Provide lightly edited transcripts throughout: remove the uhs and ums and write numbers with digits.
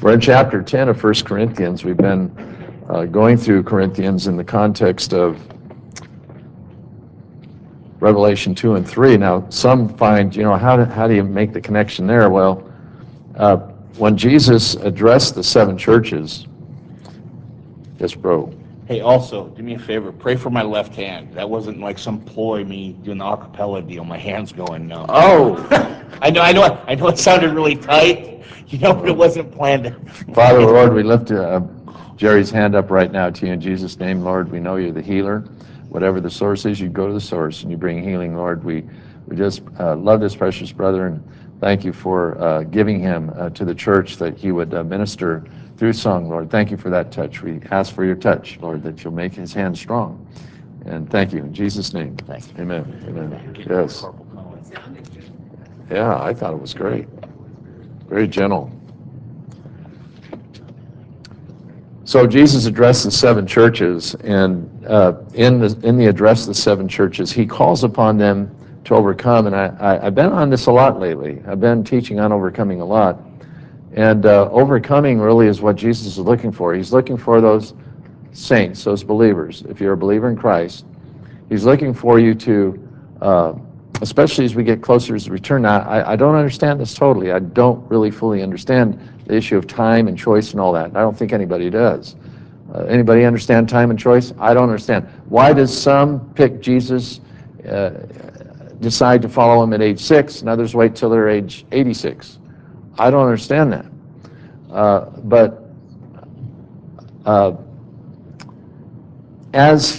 We're in chapter 10 of 1 Corinthians. We've been going through Corinthians in the context of Revelation 2 and 3. Now, some find, how do you make the connection there? Well, when Jesus addressed the seven churches, yes, bro. Hey, also, do me a favor, pray for my left hand. That wasn't like some ploy, me doing the acapella deal. My hand's going numb. Oh! I know it sounded really tight, but it wasn't planned. Father, Lord, we lift Jerry's hand up right now to you in Jesus' name. Lord, we know you're the healer. Whatever the source is, you go to the source and you bring healing, Lord. We just love this precious brother and thank you for giving him to the church that he would minister through song, Lord. Thank you for that touch. We ask for your touch, Lord, that you'll make his hand strong. And thank you in Jesus' name. Thank you. Amen. Amen. Yes. Yeah, I thought it was great. Very gentle. So Jesus addressed the seven churches, and in the address of the seven churches, he calls upon them to overcome. And I've been on this a lot lately. I've been teaching on overcoming a lot. And overcoming really is what Jesus is looking for. He's looking for those saints, those believers. If you're a believer in Christ, he's looking for you to, especially as we get closer to his return. Now, I don't understand this totally. I don't really fully understand the issue of time and choice and all that. I don't think anybody does. Anybody understand time and choice? I don't understand. Why does some pick Jesus, decide to follow him at age 6, and others wait till they're age 86? I don't understand that. But as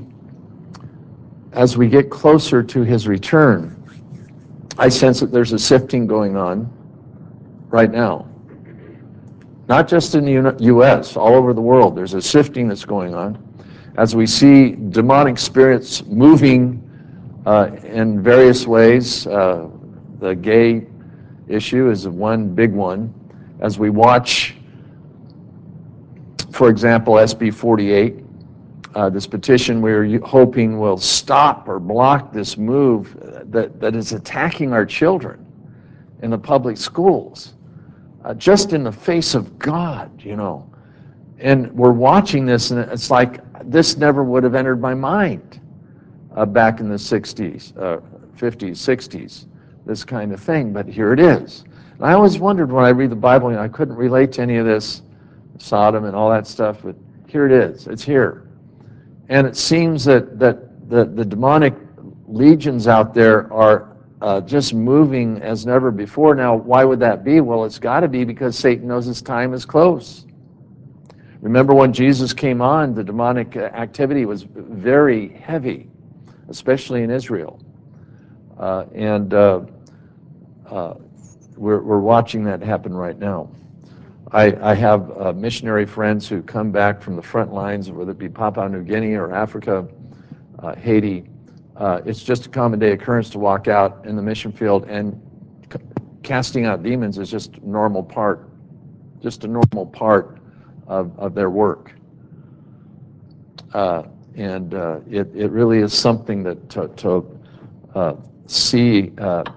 we get closer to his return, I sense that there's a sifting going on right now. Not just in the U.S., all over the world, there's a sifting that's going on. As we see demonic spirits moving in various ways, the gay issue is one big one. As we watch, for example, SB 48, this petition we're hoping will stop or block this move that is attacking our children in the public schools, just in the face of God, And we're watching this, and it's like this never would have entered my mind back in the 60s, 50s, 60s, this kind of thing, but here it is. And I always wondered when I read the Bible, I couldn't relate to any of this, Sodom and all that stuff, but here it is. It's here. And it seems that the demonic legions out there are just moving as never before. Now, why would that be? Well, it's got to be because Satan knows his time is close. Remember when Jesus came on, the demonic activity was very heavy, especially in Israel. We're watching that happen right now. I have missionary friends who come back from the front lines, whether it be Papua New Guinea or Africa, Haiti. It's just a common day occurrence to walk out in the mission field, and casting out demons is just a normal part of their work. It really is something that to see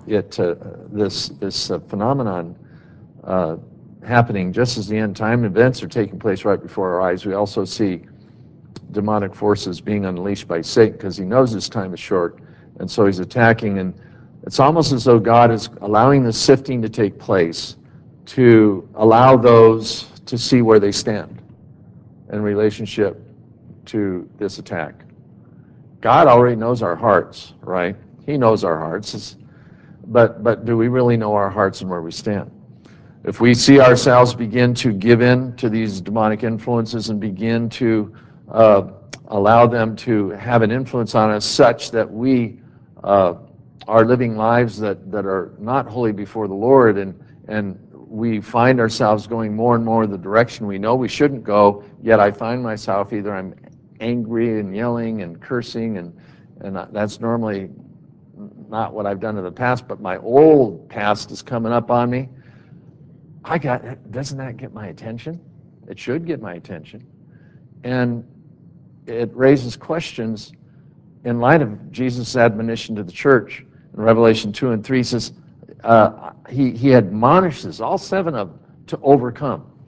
this phenomenon happening just as the end time events are taking place right before our eyes. We also see demonic forces being unleashed by Satan because he knows his time is short, and so he's attacking. And it's almost as though God is allowing the sifting to take place to allow those to see where they stand in relationship to this attack. God already knows our hearts, right? He knows our hearts, but do we really know our hearts and where we stand? If we see ourselves begin to give in to these demonic influences and begin to allow them to have an influence on us such that we are living lives that are not holy before the Lord, and we find ourselves going more and more the direction we know we shouldn't go, yet I find myself either I'm angry and yelling and cursing, and that's normally not what I've done in the past, but my old past is coming up on me. Doesn't that get my attention? It should get my attention. And it raises questions in light of Jesus' admonition to the church. In Revelation 2 and 3 says, he admonishes all seven of them to overcome.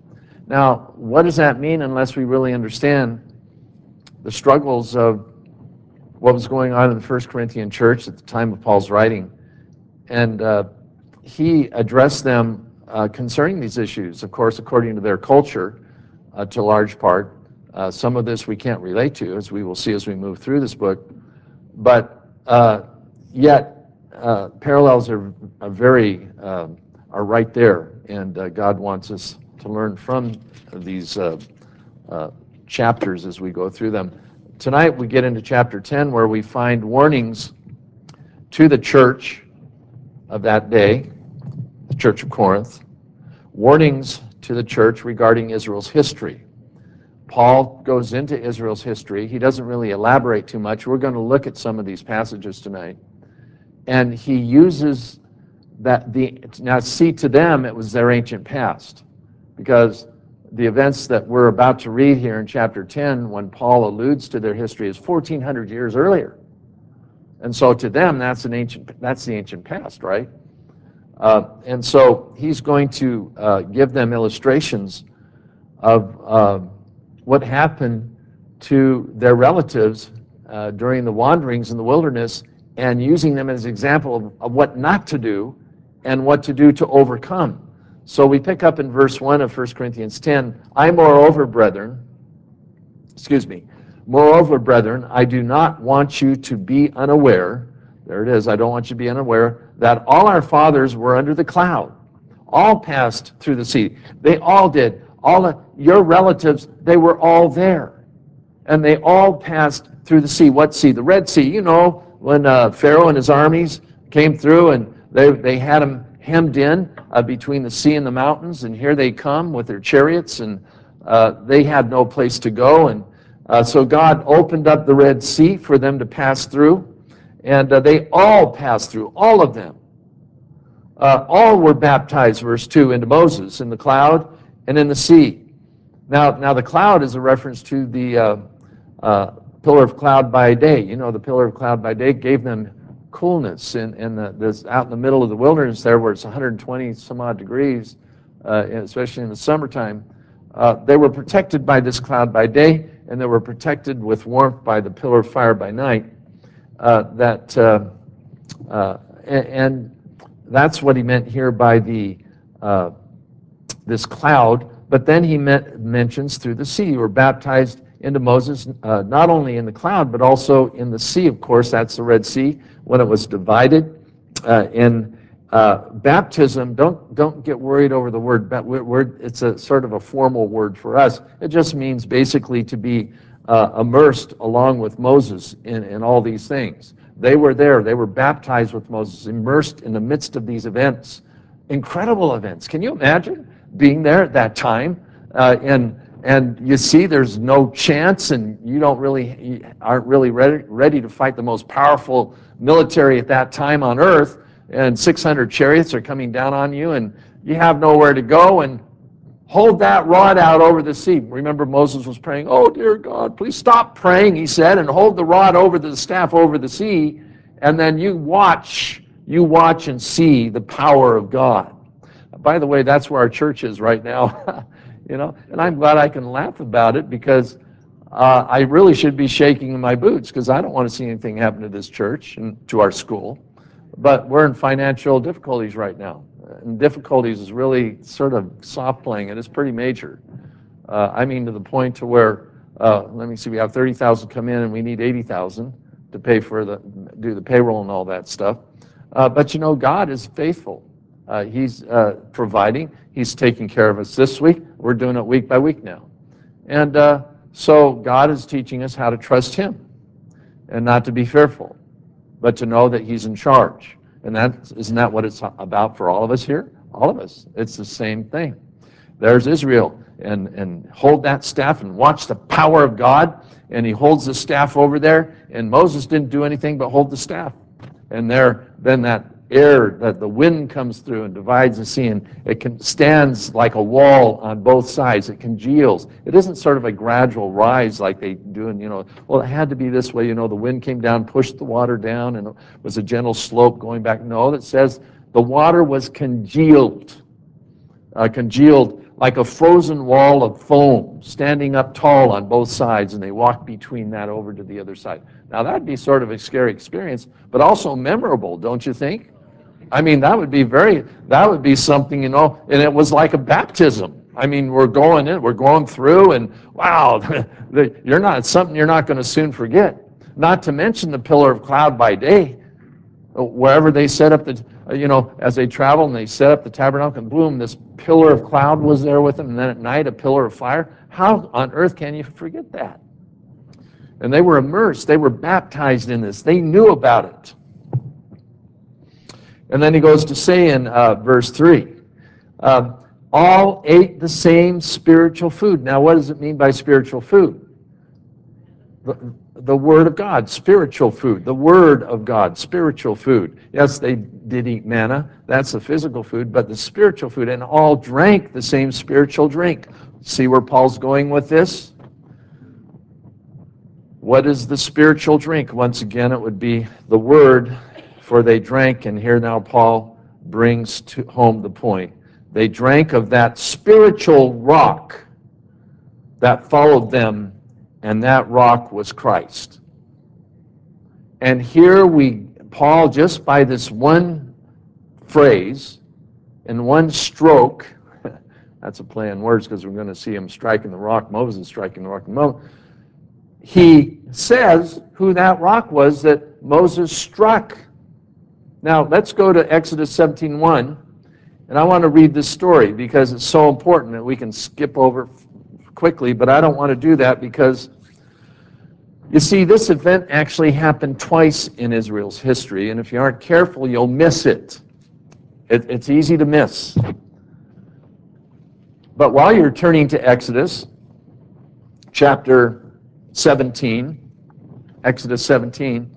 Now, what does that mean unless we really understand the struggles of what was going on in the First Corinthian church at the time of Paul's writing? And he addressed them concerning these issues, of course, according to their culture, to a large part. Some of this we can't relate to, as we will see as we move through this book. But yet, parallels are right there, and God wants us to learn from these chapters as we go through them. Tonight we get into chapter 10, where we find warnings to the church of that day, the Church of Corinth, warnings to the church regarding Israel's history. Paul goes into Israel's history. He doesn't really elaborate too much. We're going to look at some of these passages tonight. And he uses that, now see, to them it was their ancient past, because the events that we're about to read here in chapter 10, when Paul alludes to their history, is 1,400 years earlier. And so to them, that's the ancient past, right? And so he's going to give them illustrations of what happened to their relatives during the wanderings in the wilderness, and using them as an example of what not to do and what to do to overcome. So we pick up in verse 1 of 1 Corinthians 10, moreover, brethren, I do not want you to be unaware, there it is, I don't want you to be unaware, that all our fathers were under the cloud, all passed through the sea. They all did. All of your relatives, they were all there. And they all passed through the sea. What sea? The Red Sea. You know, when Pharaoh and his armies came through, and they had them hemmed in between the sea and the mountains, and here they come with their chariots, and they had no place to go. And so God opened up the Red Sea for them to pass through, and they all passed through, all of them. All were baptized, verse 2, into Moses in the cloud and in the sea. Now the cloud is a reference to the pillar of cloud by day. You know, the pillar of cloud by day gave them coolness this out in the middle of the wilderness there, where it's 120 some odd degrees, especially in the summertime. They were protected by this cloud by day, and they were protected with warmth by the pillar of fire by night. And that's what he meant here by this cloud. But then he mentions through the sea. You were baptized into Moses, not only in the cloud, but also in the sea, of course. That's the Red Sea, when it was divided. In baptism, don't get worried over the word. It's a sort of a formal word for us. It just means basically to be immersed along with Moses in all these things. They were there. They were baptized with Moses, immersed in the midst of these events. Incredible events. Can you imagine being there at that time? And you see there's no chance, and you aren't really ready to fight the most powerful military at that time on earth, and 600 chariots are coming down on you, and you have nowhere to go, and hold that rod out over the sea. Remember, Moses was praying, oh, dear God, please stop praying, he said, and hold the rod over the staff over the sea, and then you watch and see the power of God. By the way, that's where our church is right now, you know, and I'm glad I can laugh about it, because I really should be shaking in my boots, because I don't want to see anything happen to this church and to our school. But we're in financial difficulties right now. And difficulties is really sort of soft playing, and it's pretty major. I mean, to the point to where, let me see, we have 30,000 come in, and we need 80,000 to pay for do the payroll and all that stuff. But you know, God is faithful. He's providing. He's taking care of us this week. We're doing it week by week now. And so God is teaching us how to trust Him and not to be fearful, but to know that He's in charge. And isn't that what it's about for all of us here? All of us. It's the same thing. There's Israel, and hold that staff and watch the power of God. And he holds the staff over there, and Moses didn't do anything but hold the staff. And then that the wind comes through and divides the sea, and it stands like a wall on both sides. It congeals. It isn't sort of a gradual rise like they do, and well, it had to be this way. The wind came down, pushed the water down, and it was a gentle slope going back. No, it says the water was congealed like a frozen wall of foam standing up tall on both sides, and they walked between that over to the other side. Now that'd be sort of a scary experience, but also memorable, don't you think? I mean, that would be something, you know, and it was like a baptism. I mean, we're going through, and wow, it's something you're not going to soon forget. Not to mention the pillar of cloud by day, wherever they set up as they traveled and they set up the tabernacle, and boom, this pillar of cloud was there with them, and then at night a pillar of fire. How on earth can you forget that? And they were immersed, they were baptized in this, they knew about it. And then he goes to say in verse 3, all ate the same spiritual food. Now, what does it mean by spiritual food? The Word of God, spiritual food. The Word of God, spiritual food. Yes, they did eat manna. That's the physical food, but the spiritual food. And all drank the same spiritual drink. See where Paul's going with this? What is the spiritual drink? Once again, it would be the Word, for they drank, and here now Paul brings home the point. They drank of that spiritual rock that followed them, and that rock was Christ. And here Paul, just by this one phrase and one stroke, that's a play on words because we're going to see him striking the rock, Moses striking the rock. He says who that rock was that Moses struck. Now, let's go to Exodus 17:1, and I want to read this story because it's so important that we can skip over quickly, but I don't want to do that because, you see, this event actually happened twice in Israel's history, and if you aren't careful, you'll miss it. It's easy to miss. But while you're turning to Exodus chapter 17, Exodus 17,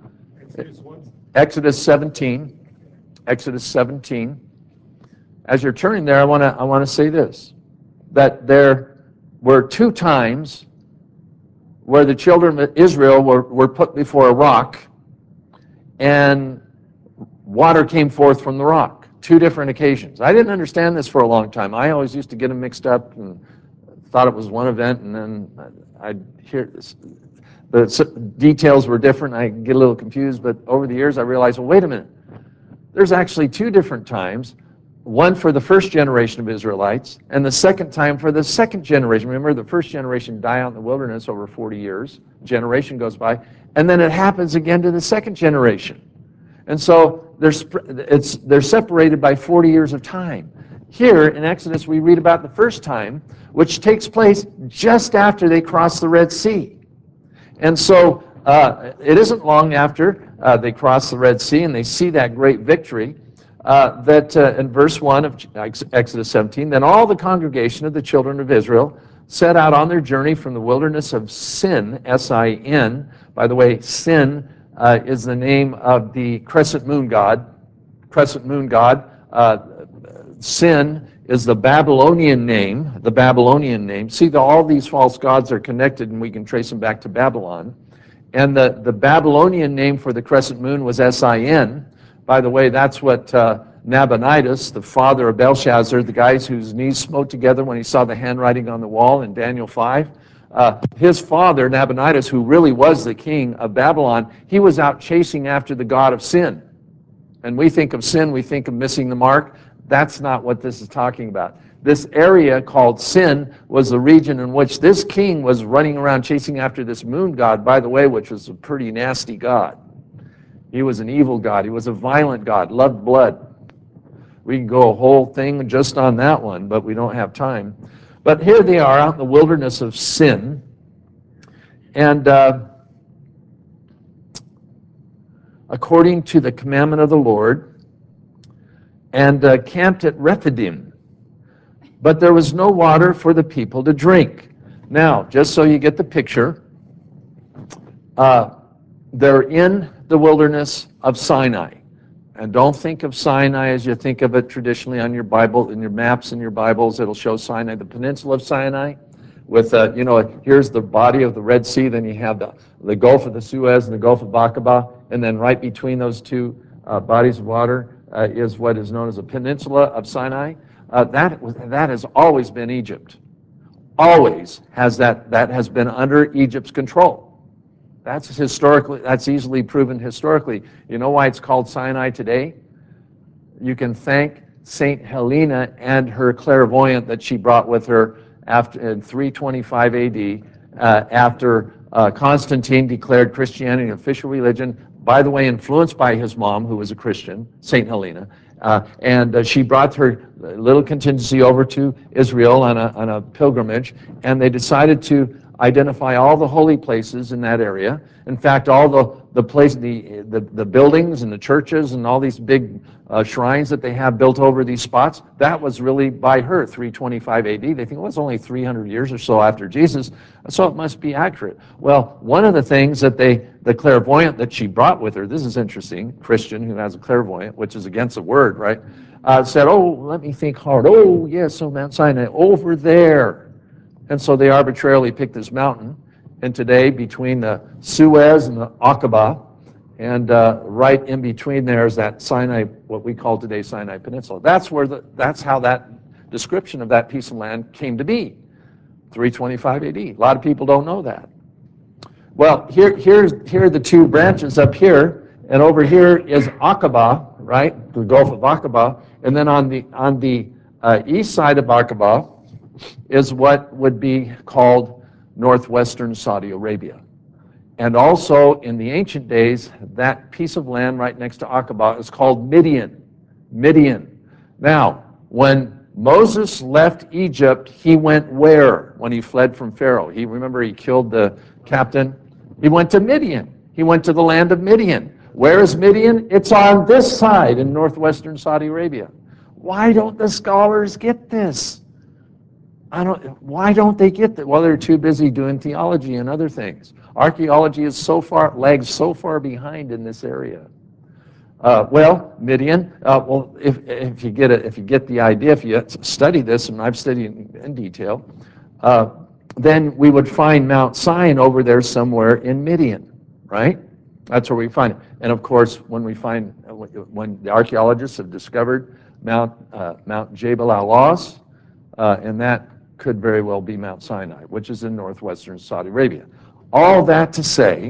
Exodus 17, Exodus 17. As you're turning there, I want to say this, that there were two times where the children of Israel were put before a rock, and water came forth from the rock. Two different occasions. I didn't understand this for a long time. I always used to get them mixed up and thought it was one event, and then I'd hear this. The details were different. I get a little confused, but over the years I realized, well, wait a minute. There's actually two different times, one for the first generation of Israelites, and the second time for the second generation. Remember, the first generation died out in the wilderness over 40 years. Generation goes by, and then it happens again to the second generation. And so they're separated by 40 years of time. Here in Exodus, we read about the first time, which takes place just after they cross the Red Sea. And so it isn't long after they cross the Red Sea and they see that great victory that in verse 1 of Exodus 17, then all the congregation of the children of Israel set out on their journey from the wilderness of Sin, S-I-N. By the way, Sin is the name of the crescent moon god. Crescent moon god. Sin is the Babylonian name. The Babylonian name. See, all these false gods are connected, and we can trace them back to Babylon. And the Babylonian name for the crescent moon was S-I-N. By the way, that's what Nabonidus, the father of Belshazzar, the guys whose knees smote together when he saw the handwriting on the wall in Daniel 5, his father, Nabonidus, who really was the king of Babylon, he was out chasing after the god of sin. And we think of sin, we think of missing the mark. That's not what this is talking about. This area called Sin was the region in which this king was running around chasing after this moon god, by the way, which was a pretty nasty god. He was an evil god. He was a violent god, loved blood. We can go a whole thing just on that one, but we don't have time. But here they are out in the wilderness of Sin, and according to the commandment of the Lord, and camped at Rephidim. But there was no water for the people to drink. Now, just so you get the picture, they're in the wilderness of Sinai. And don't think of Sinai as you think of it traditionally on your Bible, in your maps in your Bibles. It'll show Sinai, the peninsula of Sinai, with, here's the body of the Red Sea, then you have the Gulf of the Suez and the Gulf of Aqaba, and then right between those two bodies of water is what is known as the peninsula of Sinai. that has always been Egypt. Always has that has been under Egypt's control. That's easily proven historically. You know why it's called Sinai today? You can thank Saint Helena and her clairvoyant that she brought with her in 325 AD, after Constantine declared Christianity an official religion, by the way, influenced by his mom, who was a Christian, Saint Helena. And she brought her little contingency over to Israel on a pilgrimage, and they decided to identify all the holy places in that area. In fact, all the buildings and the churches and all these big shrines that they have built over these spots, that was really by her, 325 AD. They think it was only 300 years or so after Jesus, so it must be accurate. Well, one of the things that the clairvoyant that she brought with her, this is interesting, Christian who has a clairvoyant, which is against the word, right, said, oh, let me think hard. Oh, yes, so Mount Sinai, over there. And so they arbitrarily picked this mountain, and today between the Suez and the Aqaba, and right in between there is that Sinai, what we call today Sinai Peninsula. That's how that description of that piece of land came to be, 325 AD. A lot of people don't know that. Well, here are the two branches up here, and over here is Aqaba, right, the Gulf of Aqaba, and then on the east side of Aqaba is what would be called northwestern Saudi Arabia. And also, in the ancient days, that piece of land right next to Aqaba is called Midian. Midian. Now, when Moses left Egypt, he went where when he fled from Pharaoh? Remember he killed the captain? He went to Midian. He went to the land of Midian. Where is Midian? It's on this side in northwestern Saudi Arabia. Why don't the scholars get this? Why don't they get that? Well, they're too busy doing theology and other things. Archaeology is lags so far behind in this area. Well, Midian. Well, if you get the idea, if you study this, and I've studied in detail, then we would find Mount Sinai over there somewhere in Midian, right? That's where we find it. And of course, when the archaeologists have discovered Mount Jebel al-Lawz, and that could very well be Mount Sinai, which is in northwestern Saudi Arabia. All that to say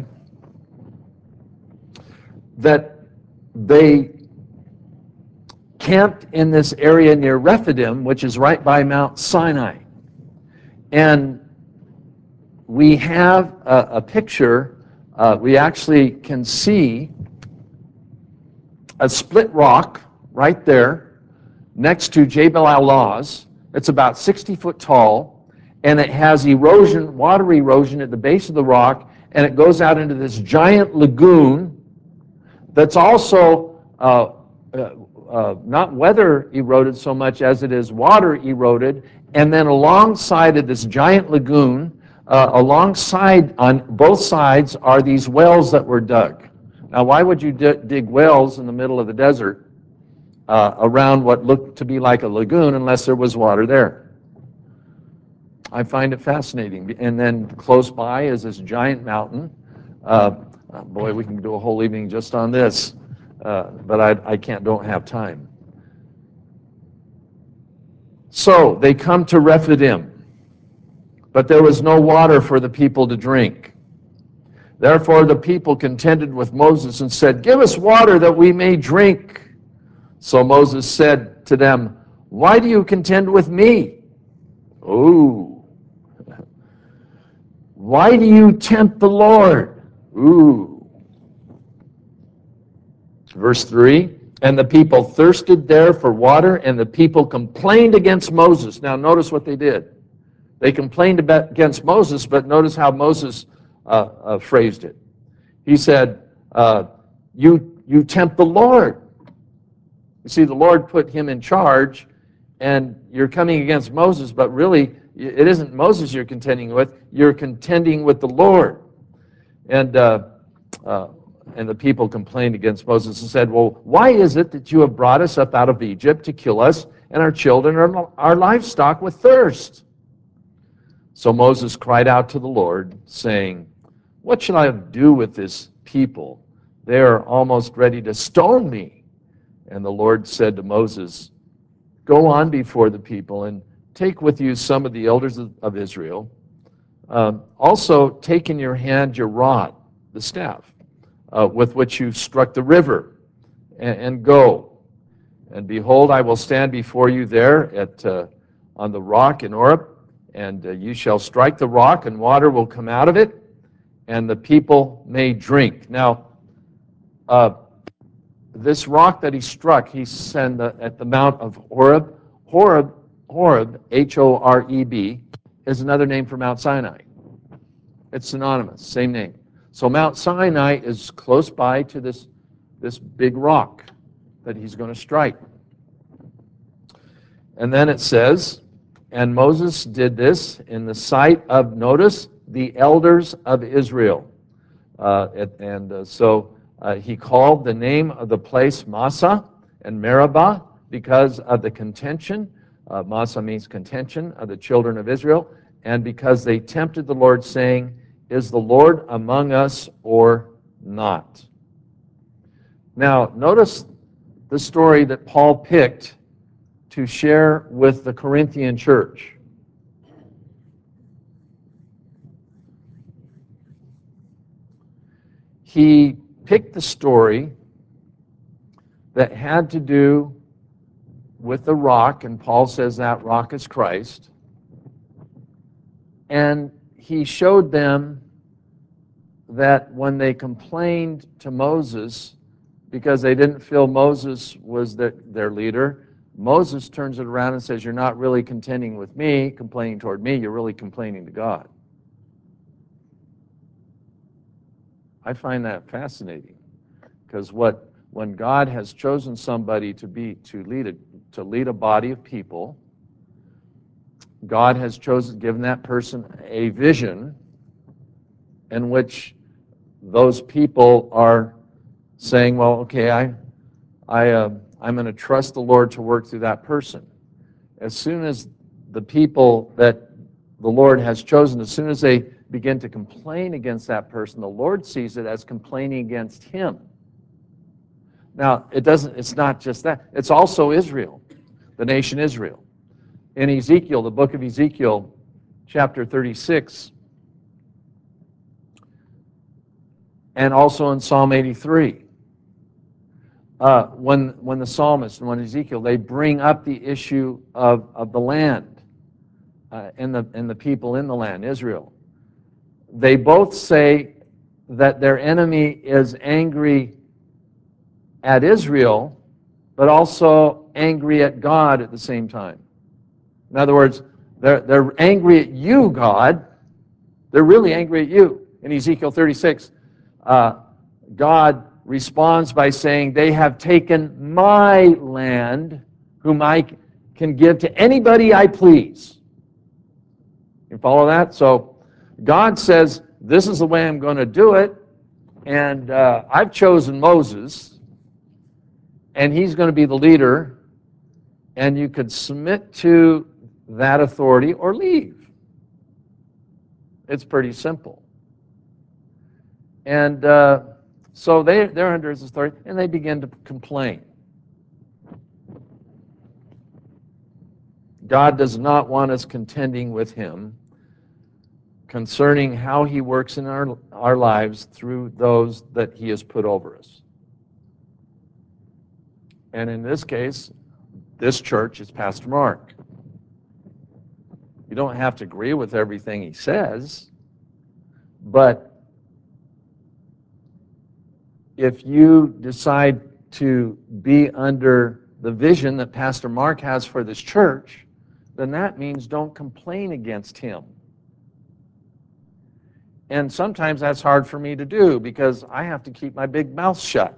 that they camped in this area near Rephidim, which is right by Mount Sinai. And we have a picture, we actually can see a split rock right there next to Jebel al-Lawz. It's about 60 foot tall, and it has erosion, water erosion at the base of the rock, and it goes out into this giant lagoon that's also not weather eroded so much as it is water eroded. And then alongside of this giant lagoon, alongside on both sides are these wells that were dug. Now, why would you dig wells in the middle of the desert around what looked to be like a lagoon unless there was water there? I find it fascinating. And then close by is this giant mountain. Boy, we can do a whole evening just on this, but I don't have time. So they come to Rephidim, but there was no water for the people to drink. Therefore the people contended with Moses and said, "Give us water that we may drink." So Moses said to them, "Why do you contend with me?" Ooh. "Why do you tempt the Lord?" Ooh. Verse 3, and the people thirsted there for water, and the people complained against Moses. Now notice what they did. They complained against Moses, but notice how Moses phrased it. He said, you tempt the Lord. You see, the Lord put him in charge, and you're coming against Moses, but really, it isn't Moses you're contending with. You're contending with the Lord. And the people complained against Moses and said, "Well, why is it that you have brought us up out of Egypt to kill us and our children and our livestock with thirst?" So Moses cried out to the Lord, saying, "What shall I do with this people? They are almost ready to stone me." And the Lord said to Moses, go on before the people and take with you some of the elders of Israel. Also, take in your hand your rod, the staff, with which you struck the river, and go. And behold, I will stand before you there on the rock in Oreb, and you shall strike the rock, and water will come out of it, and the people may drink. Now, this rock that he struck, he sent at the Mount of Horeb. Horeb, H-O-R-E-B, is another name for Mount Sinai. It's synonymous, same name. So Mount Sinai is close by to this big rock that he's going to strike. And then it says, and Moses did this in the sight of, notice, the elders of Israel. So he called the name of the place Massah and Meribah because of the contention. Massah means contention of the children of Israel, and because they tempted the Lord, saying, is the Lord among us or not? Now, notice the story that Paul picked to share with the Corinthian church. He picked the story that had to do with the rock, and Paul says that rock is Christ, and he showed them that when they complained to Moses because they didn't feel Moses was their leader, Moses turns it around and says, you're not really contending with me, complaining toward me, you're really complaining to God. I find that fascinating, because when God has chosen somebody to lead a body of people, God has given that person a vision in which those people are saying, well, okay, I'm going to trust the Lord to work through that person. As soon as the people that the Lord has chosen, as soon as they begin to complain against that person, the Lord sees it as complaining against him. Now, it's not just that. It's also Israel, the nation Israel. In Ezekiel, the book of Ezekiel, chapter 36, and also in Psalm 83, when the psalmist and when Ezekiel, they bring up the issue of the land and the people in the land, Israel. They both say that their enemy is angry at Israel, but also angry at God at the same time. In other words, they're angry at you, God. They're really angry at you. In Ezekiel 36, God responds by saying, they have taken my land, whom I can give to anybody I please. You follow that? So God says, this is the way I'm going to do it, and I've chosen Moses, and he's going to be the leader, and you could submit to that authority or leave. It's pretty simple. And so they're under his authority, and they begin to complain. God does not want us contending with him concerning how he works in our lives through those that he has put over us. And in this case, this church is Pastor Mark. You don't have to agree with everything he says, but if you decide to be under the vision that Pastor Mark has for this church, then that means don't complain against him. And sometimes that's hard for me to do because I have to keep my big mouth shut.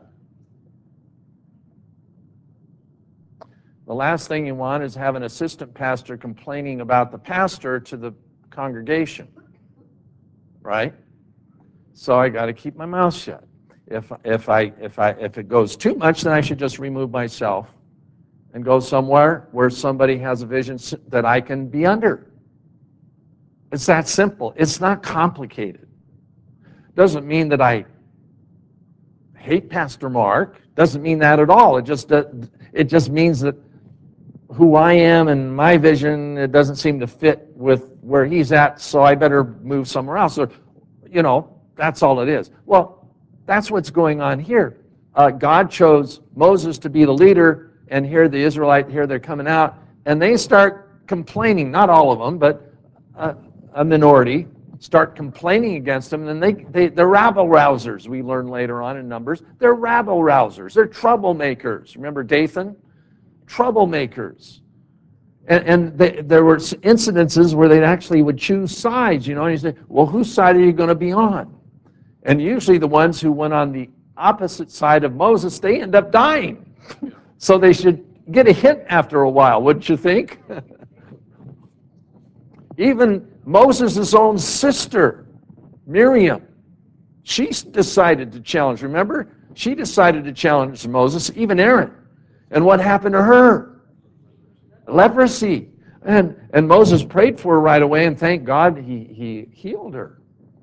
The last thing you want is have an assistant pastor complaining about the pastor to the congregation, right? So I got to keep my mouth shut. If it goes too much, then I should just remove myself and go somewhere where somebody has a vision that I can be under. It's that simple. It's not complicated. Doesn't mean that I hate Pastor Mark. Doesn't mean that at all. It just means that who I am and my vision, it doesn't seem to fit with where he's at, so I better move somewhere else. Or, that's all it is. Well, that's what's going on here. God chose Moses to be the leader, and here they're coming out, and they start complaining, not all of them, but a minority, start complaining against him, and they're rabble-rousers, we learn later on in Numbers. They're rabble-rousers. They're troublemakers. Remember Dathan? Troublemakers. And there were incidences where they actually would choose sides, and you say, well, whose side are you going to be on? And usually the ones who went on the opposite side of Moses, they end up dying. So they should get a hint after a while, wouldn't you think? Even Moses' own sister, Miriam, she decided to challenge. Remember? She decided to challenge Moses, even Aaron. And what happened to her? Leprosy. And Moses prayed for her right away, and thank God he healed her.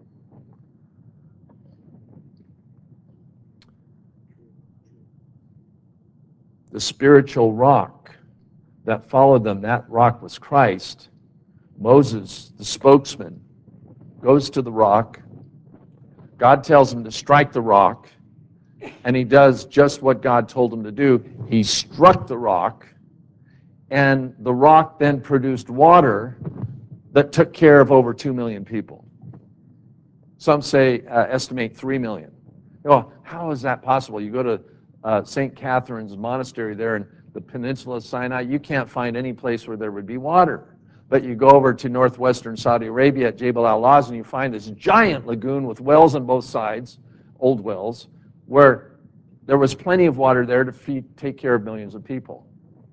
The spiritual rock that followed them, that rock was Christ. Moses, the spokesman, goes to the rock. God tells him to strike the rock, and he does just what God told him to do. He struck the rock, and the rock then produced water that took care of over 2 million people. Some estimate 3 million. How is that possible? You go to St. Catherine's Monastery there in the peninsula of Sinai, you can't find any place where there would be water. But you go over to northwestern Saudi Arabia at Jebel al-Lawz, and you find this giant lagoon with wells on both sides, old wells, where there was plenty of water there to take care of millions of people.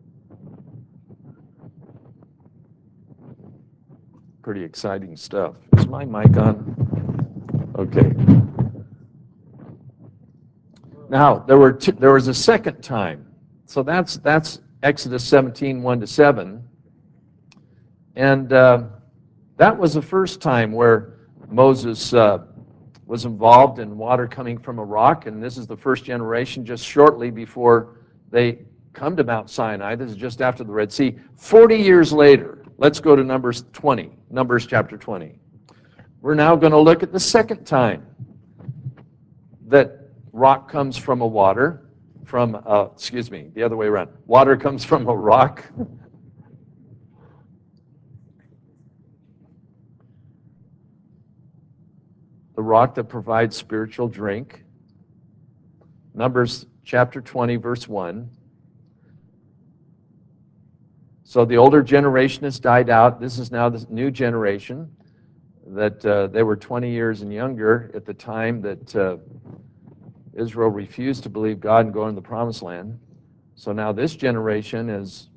Pretty exciting stuff. Is my mic on? Okay. Now, there was a second time. So that's Exodus 17, 1-7. And that was the first time where Moses was involved in water coming from a rock. And this is the first generation, just shortly before they come to Mount Sinai. This is just after the Red Sea. 40 years later, let's go to Numbers chapter 20. We're now going to look at the second time that rock comes from a water, the other way around. Water comes from a rock. The rock that provides spiritual drink. Numbers chapter 20, verse 1. So the older generation has died out. This is now the new generation that they were 20 years and younger at the time that Israel refused to believe God and go into the Promised Land. So now this generation is,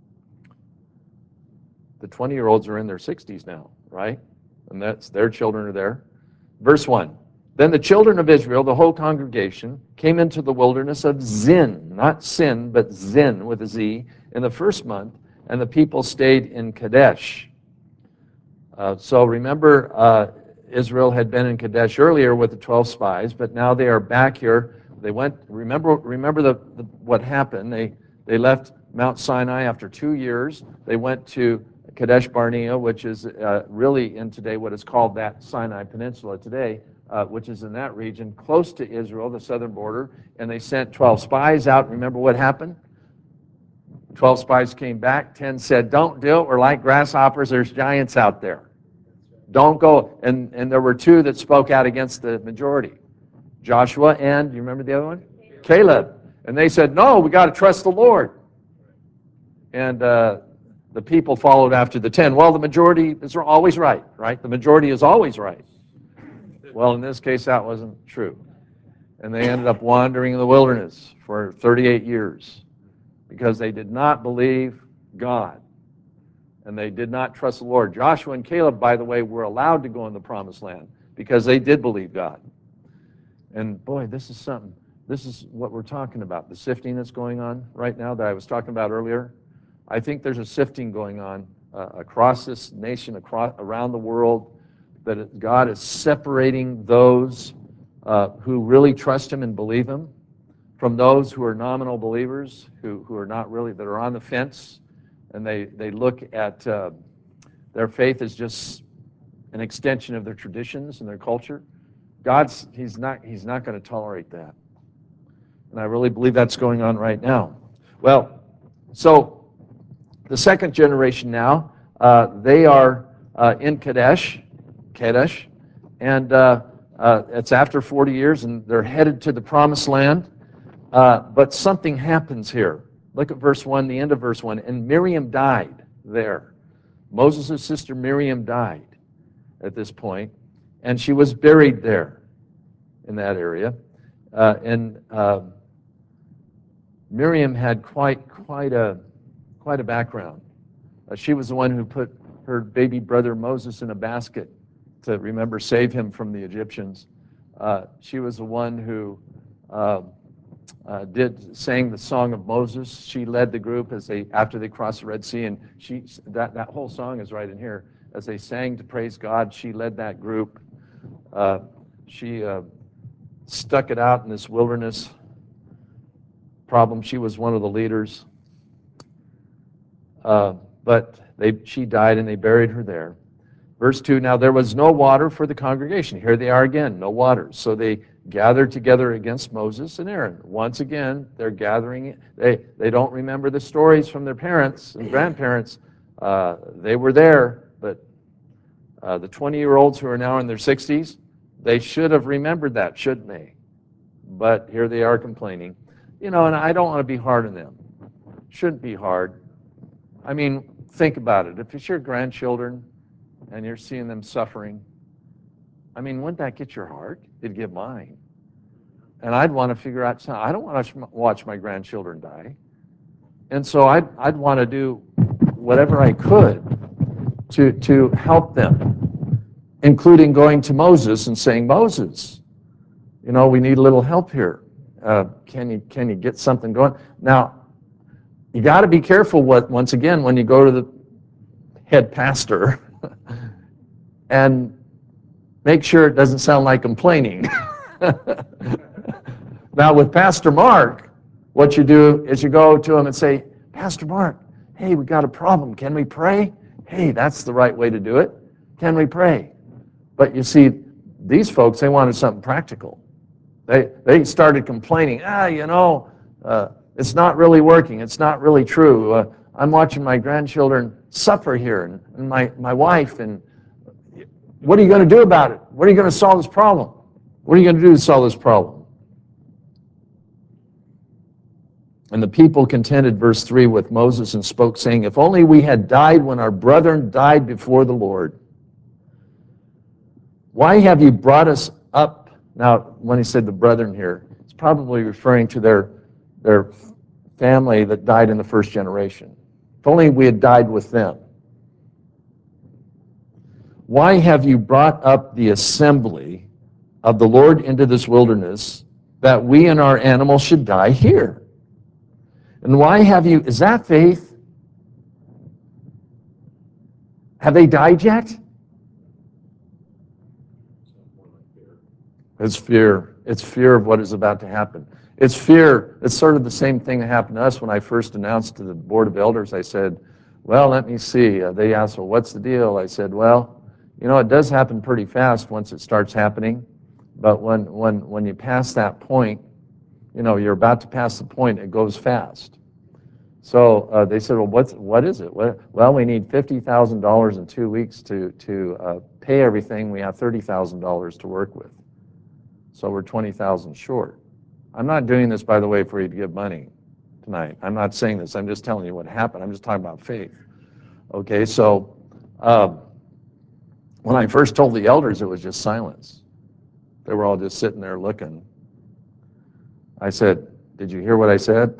the 20-year-olds are in their 60s now, right? And that's their children are there. Verse 1, then the children of Israel, the whole congregation, came into the wilderness of Zin, not Sin, but Zin with a Z, in the first month, and the people stayed in Kadesh. So remember, Israel had been in Kadesh earlier with the 12 spies, but now they are back here. They went, remember what happened. They left Mount Sinai after 2 years. They went to Kadesh Barnea, which is really in today what is called that Sinai Peninsula today, which is in that region, close to Israel, the southern border, and they sent 12 spies out. Remember what happened? 12 spies came back. 10 said, don't do it. We're like grasshoppers. There's giants out there. Don't go. And there were 2 that spoke out against the majority. Joshua and, you remember the other one? Caleb. And they said, no, we got to trust the Lord. And the people followed after the 10. Well, the majority is always right? The majority is always right. Well, in this case, that wasn't true. And they ended up wandering in the wilderness for 38 years because they did not believe God. And they did not trust the Lord. Joshua and Caleb, by the way, were allowed to go in the Promised Land because they did believe God. And boy, this is what we're talking about, the sifting that's going on right now that I was talking about earlier. I think there's a sifting going on across this nation, around the world, that God is separating those who really trust Him and believe Him from those who are nominal believers, who are not really, that are on the fence. and they look at their faith as just an extension of their traditions and their culture, he's not going to tolerate that. And I really believe that's going on right now. Well, so the second generation now, they are in Kadesh, and it's after 40 years, and they're headed to the promised land. But something happens here. Look at verse 1, the end of verse 1. And Miriam died there. Moses' sister Miriam died at this point, and she was buried there in that area. And Miriam had quite a background. She was the one who put her baby brother Moses in a basket to, remember, save him from the Egyptians. She was the one who sang the song of Moses. She led the group after they crossed the Red Sea, and that whole song is right in here. As they sang to praise God, she led that group. She stuck it out in this wilderness problem. She was one of the leaders. But she died, and they buried her there. Verse 2, now there was no water for the congregation. Here they are again, no water. So they gathered together against Moses and Aaron. Once again, they're gathering. They don't remember the stories from their parents and grandparents. They were there, but the 20-year-olds who are now in their 60s, they should have remembered that, shouldn't they? But here they are complaining. And I don't want to be hard on them. Shouldn't be hard. I mean, think about it. If it's your grandchildren and you're seeing them suffering, I mean, wouldn't that get your heart? It'd get mine. And I'd want to figure out, I don't want to watch my grandchildren die. And so I'd want to do whatever I could to help them, including going to Moses and saying, Moses, we need a little help here. Can you get something going? Now, you got to be careful once again, when you go to the head pastor and make sure it doesn't sound like complaining. Now, with Pastor Mark, what you do is you go to him and say, Pastor Mark, hey, we got a problem. Can we pray? Hey, that's the right way to do it. Can we pray? But you see, these folks, they wanted something practical. They started complaining, it's not really working. It's not really true. I'm watching my grandchildren suffer here, and my wife, and what are you going to do about it? What are you going to solve this problem? What are you going to do to solve this problem? And the people contended, verse 3, with Moses and spoke, saying, if only we had died when our brethren died before the Lord. Why have you brought us up? Now, when he said the brethren here, it's probably referring to their family that died in the first generation. If only we had died with them. Why have you brought up the assembly of the Lord into this wilderness, that we and our animals should die here? And why have you, is that faith? Have they died yet? It's fear. It's fear of what is about to happen. It's fear. It's sort of the same thing that happened to us when I first announced to the Board of Elders. I said, well, let me see. They asked, well, what's the deal? I said, well, it does happen pretty fast once it starts happening. But when you pass that point, you're about to pass the point, it goes fast. So they said, well, what is it? Well, we need $50,000 in 2 weeks to pay everything. We have $30,000 to work with. So we're $20,000 short. I'm not doing this, by the way, for you to give money tonight. I'm not saying this. I'm just telling you what happened. I'm just talking about faith. Okay, so when I first told the elders, it was just silence. They were all just sitting there looking. I said, did you hear what I said?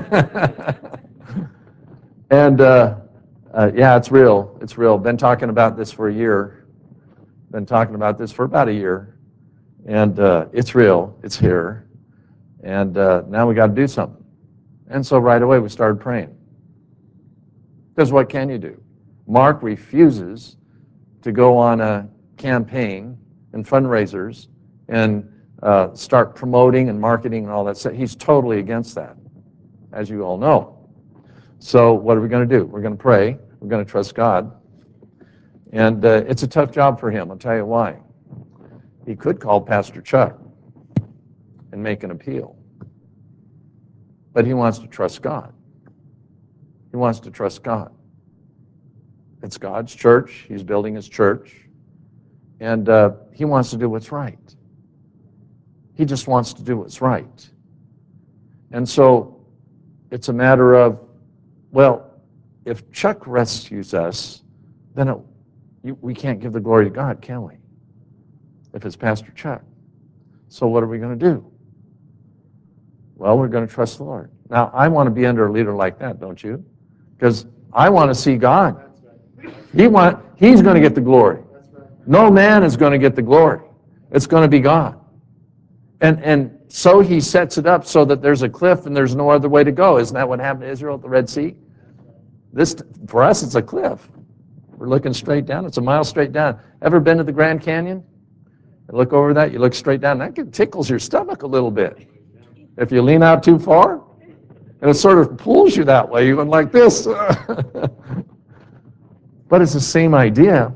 And yeah, it's real. It's real. Been talking about this for a year. Been talking about this for about a year. And it's real. It's here. And now we got to do something. And so right away we started praying. Because what can you do? Mark refuses to go on a campaign and fundraisers and start promoting and marketing and all that stuff. He's totally against that, as you all know. So what are we going to do? We're going to pray. We're going to trust God. And it's a tough job for him. I'll tell you why. He could call Pastor Chuck and make an appeal. But he wants to trust God. He wants to trust God. It's God's church. He's building his church. And he wants to do what's right. He just wants to do what's right. And so it's a matter of, well, if Chuck rescues us, then we can't give the glory to God, can we? If it's Pastor Chuck. So what are we going to do? Well, we're going to trust the Lord. Now, I want to be under a leader like that, don't you? Because I want to see God. He's going to get the glory. No man is going to get the glory. It's going to be God. And so he sets it up so that there's a cliff and there's no other way to go. Isn't that what happened to Israel at the Red Sea? For us, it's a cliff. We're looking straight down. It's a mile straight down. Ever been to the Grand Canyon? You look over that, you look straight down. That tickles your stomach a little bit. If you lean out too far, and it sort of pulls you that way, even like this. But it's the same idea.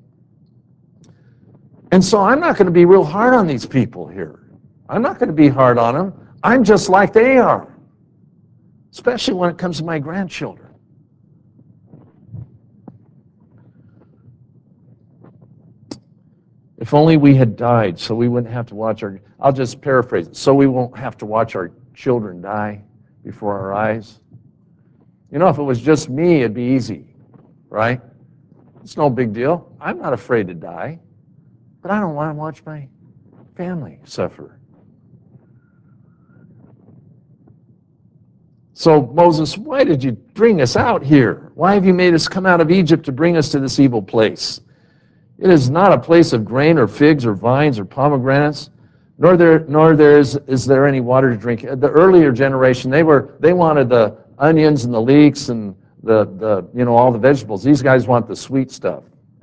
And so I'm not going to be real hard on these people here. I'm not going to be hard on them. I'm just like they are, especially when it comes to my grandchildren. If only we had died so we wouldn't have to watch I'll just paraphrase it, so we won't have to watch our children die before our eyes. You know, if it was just me, it'd be easy, right? It's no big deal. I'm not afraid to die, but I don't want to watch my family suffer. So, Moses, why did you bring us out here? Why have you made us come out of Egypt to bring us to this evil place? It is not a place of grain or figs or vines or pomegranates, nor is there any water to drink. The earlier generation, they wanted the onions and the leeks and the all the vegetables. These guys want the sweet stuff.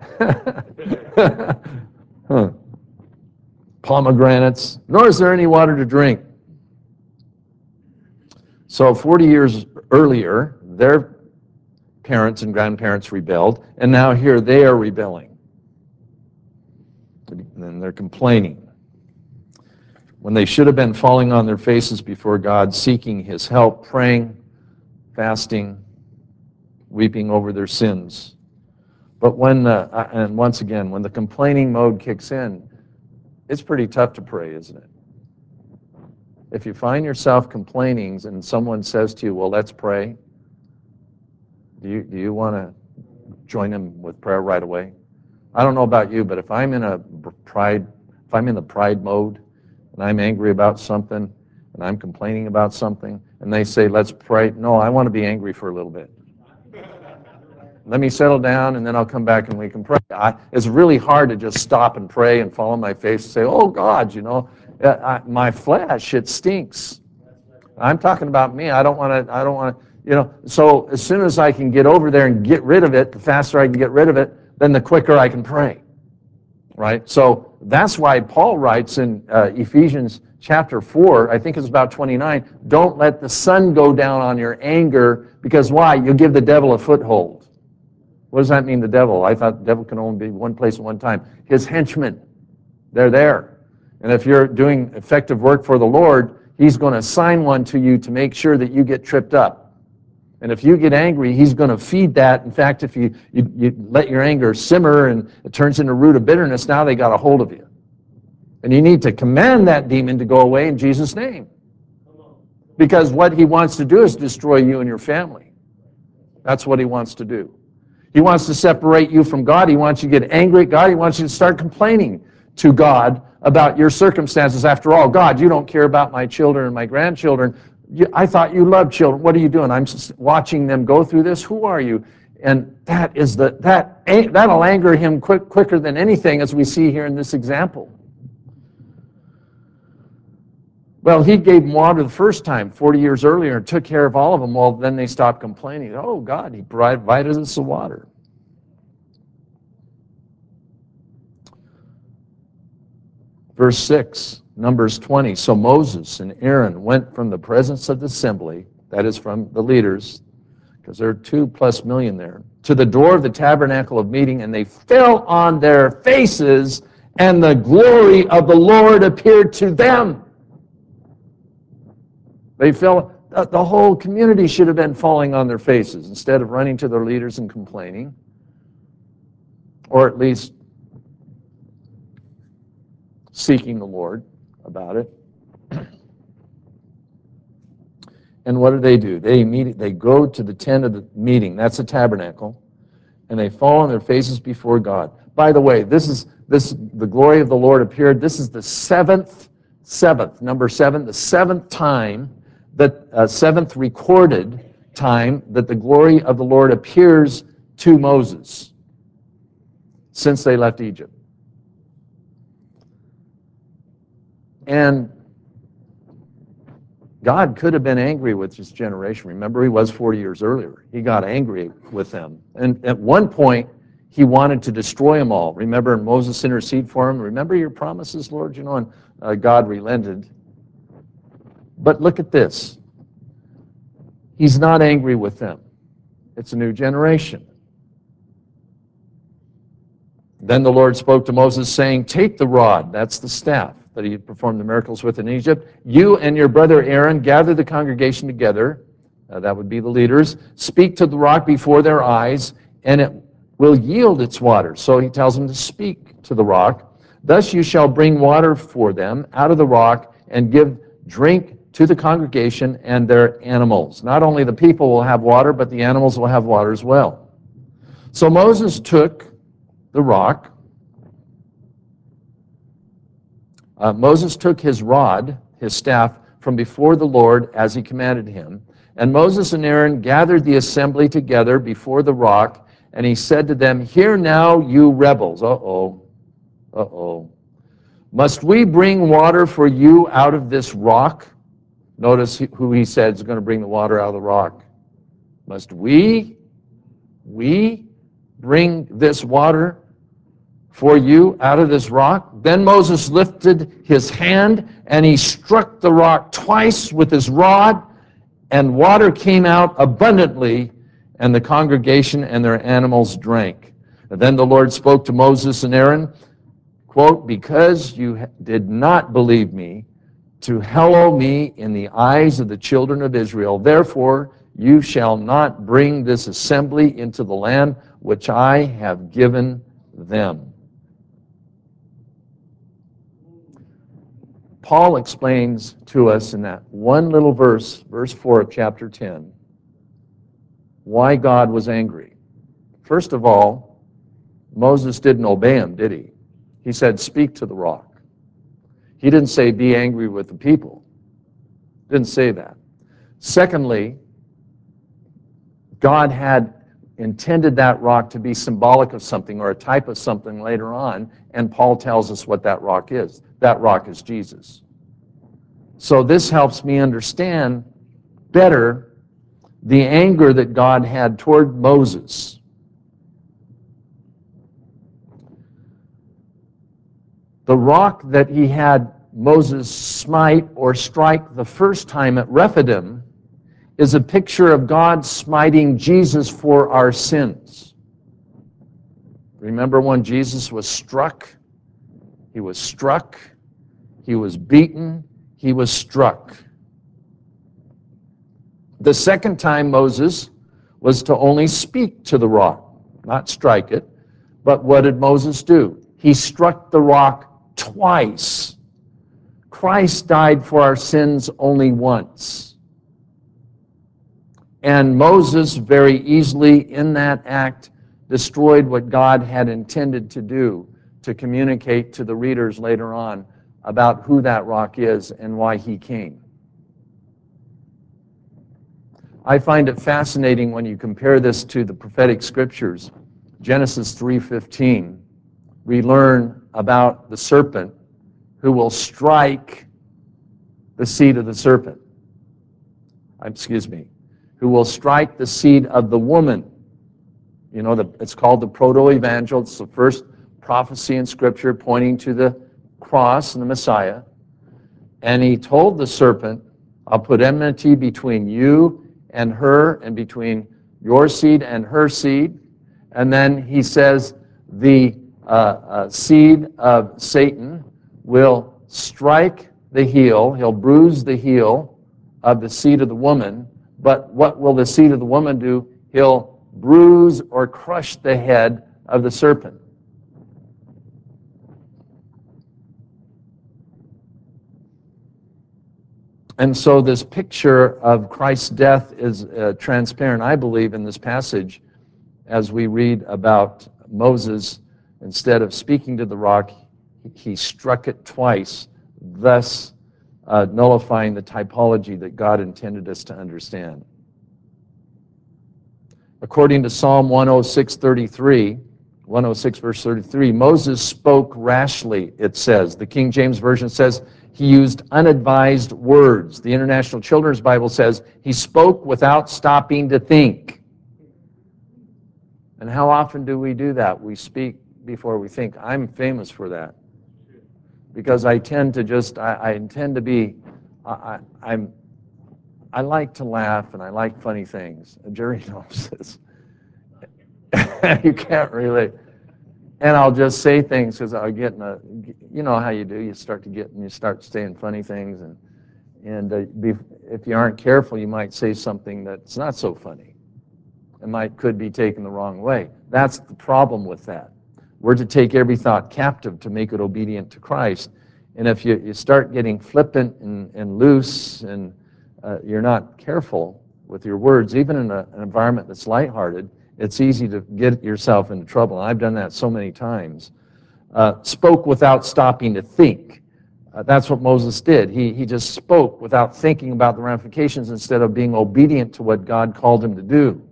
Pomegranates, nor is there any water to drink. So 40 years earlier, their parents and grandparents rebelled, and now here they are rebelling. And they're complaining when they should have been falling on their faces before God, seeking his help, praying, fasting, weeping over their sins. But and once again, when the complaining mode kicks in, it's pretty tough to pray, isn't it? If you find yourself complaining and someone says to you, well, let's pray, do you want to join them with prayer right away? I don't know about you, but if I'm in the pride mode and I'm angry about something and I'm complaining about something and they say, let's pray, no, I want to be angry for a little bit. Let me settle down and then I'll come back and we can pray. It's really hard to just stop and pray and fall on my face and say, oh God, my flesh, it stinks. I'm talking about me. I don't want to, so as soon as I can get over there and get rid of it, the faster I can get rid of it, then the quicker I can pray, right? So that's why Paul writes in Ephesians chapter 4, I think it's about 29, don't let the sun go down on your anger, because why? You'll give the devil a foothold. What does that mean, the devil? I thought the devil can only be one place at one time. His henchmen, they're there. And if you're doing effective work for the Lord, he's going to assign one to you to make sure that you get tripped up. And if you get angry, he's going to feed that. In fact, if you let your anger simmer and it turns into a root of bitterness, now they got a hold of you. And you need to command that demon to go away in Jesus' name. Because what he wants to do is destroy you and your family. That's what he wants to do. He wants to separate you from God. He wants you to get angry at God. He wants you to start complaining to God about your circumstances. After all, God, you don't care about my children and my grandchildren. I thought you loved children. What are you doing? I'm just watching them go through this. Who are you? And that'll anger him quicker than anything, as we see here in this example. Well, he gave them water the first time, 40 years earlier, and took care of all of them. Well, then they stopped complaining. Oh, God, he provided us the water. Verse 6, Numbers 20. So Moses and Aaron went from the presence of the assembly, that is from the leaders, because there are 2+ million there, to the door of the tabernacle of meeting, and they fell on their faces, and the glory of the Lord appeared to them. They fell, the whole community should have been falling on their faces instead of running to their leaders and complaining, or at least seeking the Lord about it. And what do? They go to the tent of the meeting, that's the tabernacle, and they fall on their faces before God. By the way, the glory of the Lord appeared. This is the seventh, number 7, the seventh time, seventh recorded time that the glory of the Lord appears to Moses since they left Egypt. And God could have been angry with this generation. Remember, he was 40 years earlier. He got angry with them. And at one point, he wanted to destroy them all. Remember, Moses interceded for him. Remember your promises, Lord? And God relented. But look at this. He's not angry with them. It's a new generation. Then the Lord spoke to Moses, saying, take the rod, that's the staff that he had performed the miracles with in Egypt. You and your brother Aaron gather the congregation together, that would be the leaders, speak to the rock before their eyes, and it will yield its water. So he tells them to speak to the rock. Thus you shall bring water for them out of the rock and give drink to the congregation and their animals. Not only the people will have water, but the animals will have water as well. So Moses took the rock. Moses took his rod, his staff, from before the Lord as he commanded him. And Moses and Aaron gathered the assembly together before the rock, and he said to them, hear now, you rebels. Must we bring water for you out of this rock? Notice who he said is going to bring the water out of the rock. Must we bring this water for you out of this rock? Then Moses lifted his hand, and he struck the rock twice with his rod, and water came out abundantly, and the congregation and their animals drank. And then the Lord spoke to Moses and Aaron, quote, because you did not believe me to hallow me in the eyes of the children of Israel, therefore you shall not bring this assembly into the land which I have given them. Paul explains to us in that one little verse, verse 4 of chapter 10, why God was angry. First of all, Moses didn't obey him, did he? He said, speak to the rock. He didn't say, be angry with the people. Didn't say that. Secondly, God had intended that rock to be symbolic of something or a type of something later on, and Paul tells us what that rock is. That rock is Jesus. So this helps me understand better the anger that God had toward Moses. The rock that he had Moses smite or strike the first time at Rephidim is a picture of God smiting Jesus for our sins. Remember when Jesus was struck? He was struck, he was beaten, he was struck. The second time Moses was to only speak to the rock, not strike it. But what did Moses do? He struck the rock twice. Christ died for our sins only once. And Moses very easily in that act destroyed what God had intended to do, to communicate to the readers later on about who that rock is and why he came. I find it fascinating when you compare this to the prophetic scriptures. Genesis 3:15, we learn about the serpent who will strike the seed of the serpent. Who will strike the seed of the woman. You know, it's called the proto-evangel. It's the first prophecy in Scripture pointing to the cross and the Messiah. And he told the serpent, I'll put enmity between you and her and between your seed and her seed. And then he says the seed of Satan will strike the heel, he'll bruise the heel of the seed of the woman. But what will the seed of the woman do? He'll bruise or crush the head of the serpent. And so this picture of Christ's death is transparent, I believe, in this passage as we read about Moses. Instead of speaking to the rock, he struck it twice, thus nullifying the typology that God intended us to understand. According to Psalm 106:33, 106 verse 33, Moses spoke rashly, it says. The King James Version says he used unadvised words. The International Children's Bible says he spoke without stopping to think. And how often do we do that? We speak before we think. I'm famous for that because I tend to just, I tend to be, I like to laugh and I like funny things. And Jerry knows this. You can't really. And I'll just say things because I'll get in a, you know how you do. You start to get, and you start saying funny things. And if you aren't careful, you might say something that's not so funny. It could be taken the wrong way. That's the problem with that. We're to take every thought captive to make it obedient to Christ. And if you start getting flippant and loose and you're not careful with your words, even in an environment that's lighthearted, it's easy to get yourself into trouble. And I've done that so many times. Spoke without stopping to think. That's what Moses did. He just spoke without thinking about the ramifications instead of being obedient to what God called him to do.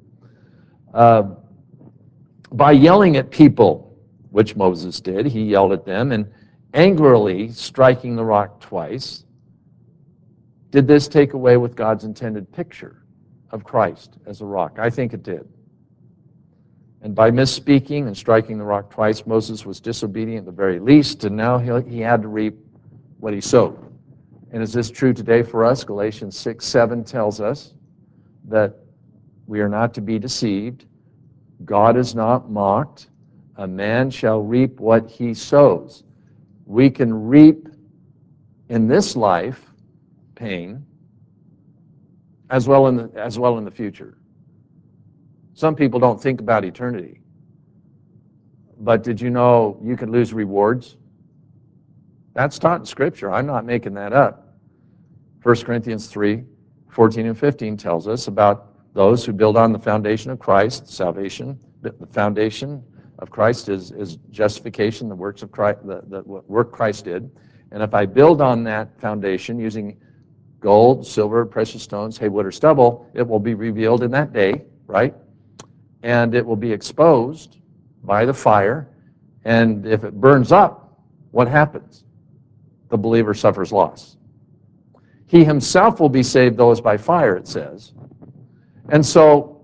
By yelling at people, which Moses did, he yelled at them, and angrily striking the rock twice, did this take away with God's intended picture of Christ as a rock? I think it did. And by misspeaking and striking the rock twice, Moses was disobedient at the very least, and now he had to reap what he sowed. And is this true today for us? Galatians 6:7 tells us that we are not to be deceived. God is not mocked. A man shall reap what he sows. We can reap in this life pain as well in the future. Some people don't think about eternity. But did you know you can lose rewards? That's taught in Scripture. I'm not making that up. 1 Corinthians 3:14 and 15 tells us about those who build on the foundation of Christ, salvation. The foundation of Christ is justification, the works of Christ, the work Christ did. And if I build on that foundation using gold, silver, precious stones, hay, wood, or stubble, it will be revealed in that day, right? And it will be exposed by the fire. And if it burns up, what happens? The believer suffers loss. He himself will be saved, though as by fire, it says. And so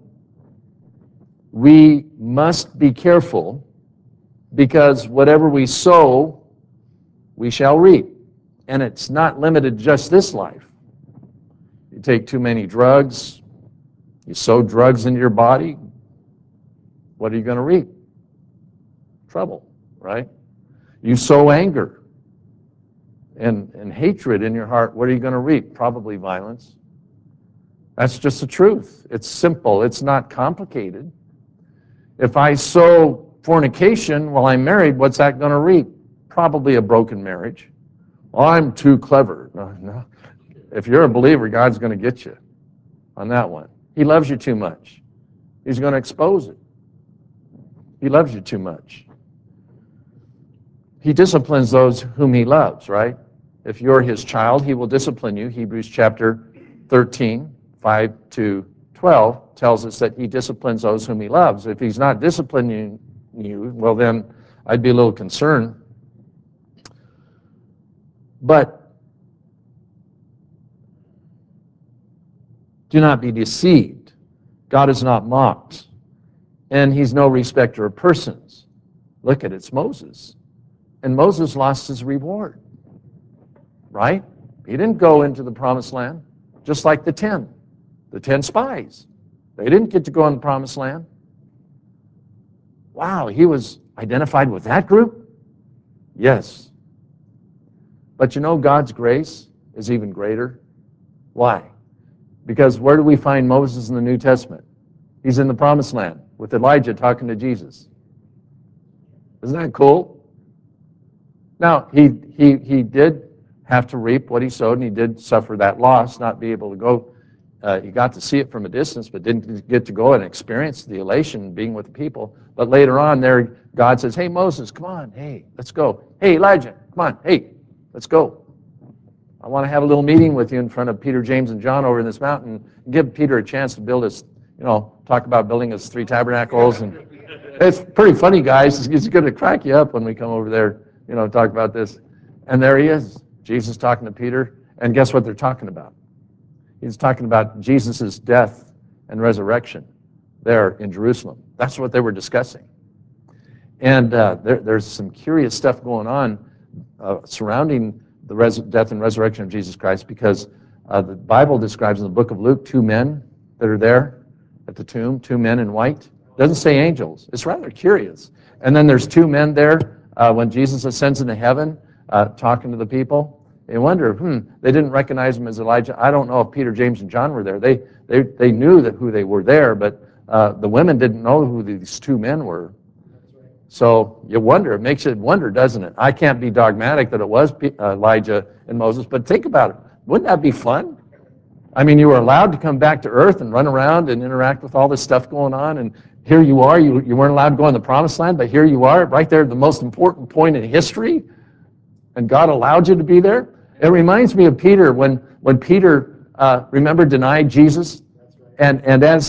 we must be careful because whatever we sow, we shall reap. And it's not limited to just this life. You take too many drugs, you sow drugs into your body, what are you going to reap? Trouble, right? You sow anger and hatred in your heart, what are you going to reap? Probably violence. That's just the truth. It's simple. It's not complicated. If I sow fornication while I'm married, what's that going to reap? Probably a broken marriage. Well, I'm too clever. No. If you're a believer, God's going to get you on that one. He loves you too much. He's going to expose it. He loves you too much. He disciplines those whom he loves, right? If you're his child, he will discipline you. Hebrews chapter 13, 5 to 12 tells us that he disciplines those whom he loves. If he's not disciplining you, well then I'd be a little concerned. But do not be deceived. God is not mocked. And he's no respecter of persons. Look at it, it's Moses. And Moses lost his reward, right? He didn't go into the promised land, just like the 10 spies. They didn't get to go in the promised land. Wow, he was identified with that group? Yes. But you know, God's grace is even greater. Why? Because where do we find Moses in the New Testament? He's in the promised land with Elijah talking to Jesus. Isn't that cool? Now, he did have to reap what he sowed, and he did suffer that loss, not be able to go. He got to see it from a distance, but didn't get to go and experience the elation being with the people. But later on there, God says, hey, Moses, come on. Hey, let's go. Hey, Elijah, come on. Hey, let's go. I want to have a little meeting with you in front of Peter, James, and John over in this mountain. Give Peter a chance to build his, talk about building his 3 tabernacles. And it's pretty funny, guys. It's going to crack you up when we come over there, talk about this. And there he is, Jesus talking to Peter. And guess what they're talking about? He's talking about Jesus' death and resurrection there in Jerusalem. That's what they were discussing. And there's some curious stuff going on surrounding the death and resurrection of Jesus Christ, because the Bible describes in the book of Luke 2 men that are there at the tomb, 2 men in white. It doesn't say angels. It's rather curious. And then there's 2 men there when Jesus ascends into heaven talking to the people. They wonder, they didn't recognize him as Elijah. I don't know if Peter, James, and John were there. They knew that who they were there, but the women didn't know who these 2 men were. So you wonder, it makes you wonder, doesn't it? I can't be dogmatic that it was Elijah and Moses, but think about it. Wouldn't that be fun? I mean, you were allowed to come back to earth and run around and interact with all this stuff going on, and here you are. You weren't allowed to go in the promised land, but here you are, right there at the most important point in history, and God allowed you to be there. It reminds me of Peter when Peter, remember, denied Jesus, and as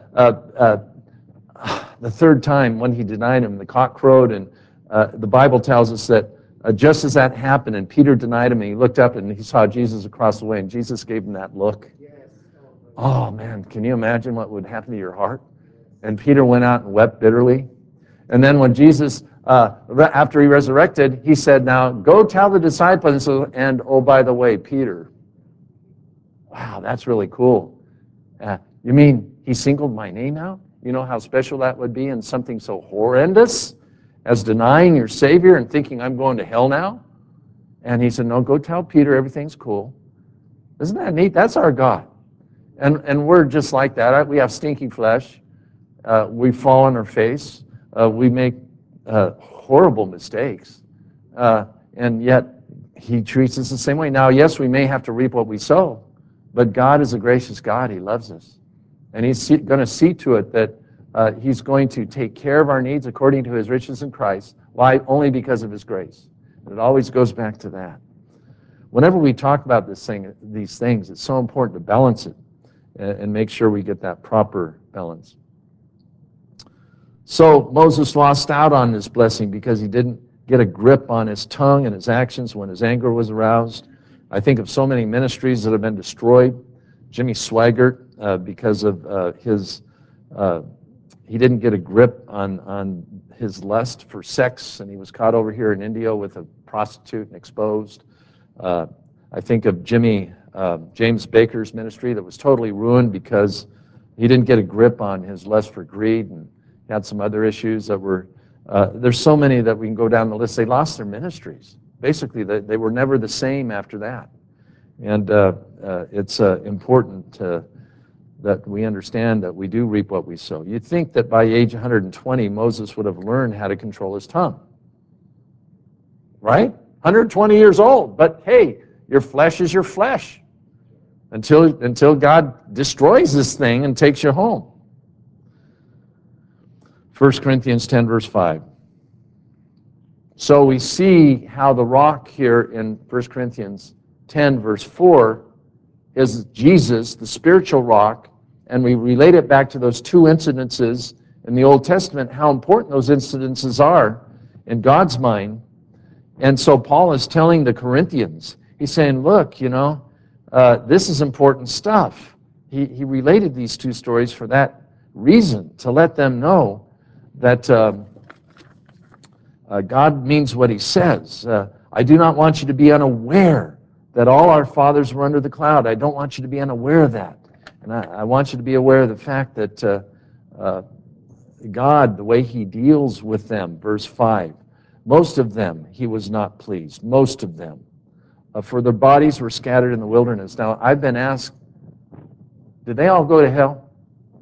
the 3rd time when he denied him, the cock crowed, and the Bible tells us that just as that happened, and Peter denied him, and he looked up and he saw Jesus across the way, and Jesus gave him that look. Oh man, can you imagine what would happen to your heart? And Peter went out and wept bitterly. And then when Jesus, after he resurrected, he said, now go tell the disciples, and oh, by the way, Peter. Wow, that's really cool. You mean he singled my name out? You know how special that would be in something so horrendous as denying your Savior and thinking I'm going to hell now? And he said, no, go tell Peter everything's cool. Isn't that neat? That's our God. And we're just like that. We have stinky flesh. We fall on our face. We make horrible mistakes. And yet he treats us the same way. Now, yes, we may have to reap what we sow, but God is a gracious God. He loves us. And he's going to see to it that he's going to take care of our needs according to his riches in Christ. Why? Only because of his grace. And it always goes back to that. Whenever we talk about these things, it's so important to balance it and make sure we get that proper balance. So Moses lost out on this blessing because he didn't get a grip on his tongue and his actions when his anger was aroused. I think of so many ministries that have been destroyed. Jimmy Swaggart, because of he didn't get a grip on his lust for sex, and he was caught over here in India with a prostitute and exposed. I think of James Baker's ministry that was totally ruined because he didn't get a grip on his lust for greed, and had some other issues that were, there's so many that we can go down the list. They lost their ministries. Basically, they were never the same after that. And it's important that we understand that we do reap what we sow. You'd think that by age 120, Moses would have learned how to control his tongue. Right? 120 years old. But hey, your flesh is your flesh until God destroys this thing and takes you home. 1 Corinthians 10, verse 5. So we see how the rock here in 1 Corinthians 10, verse 4, is Jesus, the spiritual rock, and we relate it back to those 2 incidences in the Old Testament, how important those incidences are in God's mind. And so Paul is telling the Corinthians, he's saying, look, this is important stuff. He related these 2 stories for that reason, to let them know that God means what he says. I do not want you to be unaware that all our fathers were under the cloud. I don't want you to be unaware of that. And I want you to be aware of the fact that God, the way he deals with them, verse 5, most of them he was not pleased, most of them. For their bodies were scattered in the wilderness. Now, I've been asked, did they all go to hell?